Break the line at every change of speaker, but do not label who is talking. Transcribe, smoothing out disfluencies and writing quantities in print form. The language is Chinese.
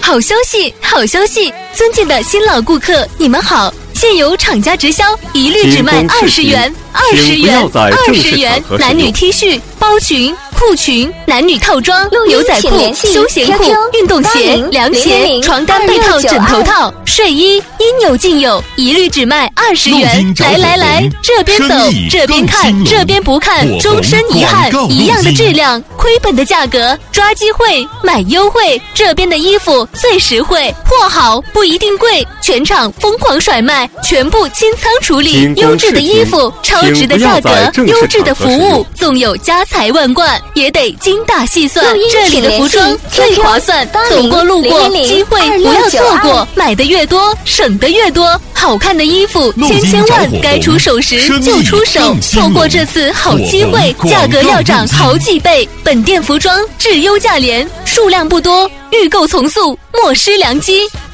好消息，好消息！尊敬的新老顾客，你们好！现由厂家直销，一律只卖20元，20元，20元！男女 T 恤、包裙、裤裙、男女套装、牛仔裤、休闲裤、运动鞋、凉鞋、床单、被套、枕头套、睡衣，应有尽有，一律只卖20元！来，这边走，这边看，这边不看，终身遗憾！一样的质量，亏本的价格，抓机会，买优惠！这边的衣服最实惠，货好不一定贵，全场疯狂甩卖，全部清仓处理，优质的衣服，超值的价格，优质的服务，纵有家财万贯，也得精打细算。这里的服装最划算，走过路过，机会不要错过，买的越多，省的越多。好看的衣服，千万该出手时就出手，错过这次好机会，价格要涨好几倍。本店服装质优价廉，数量不多，预购从速，莫失良机。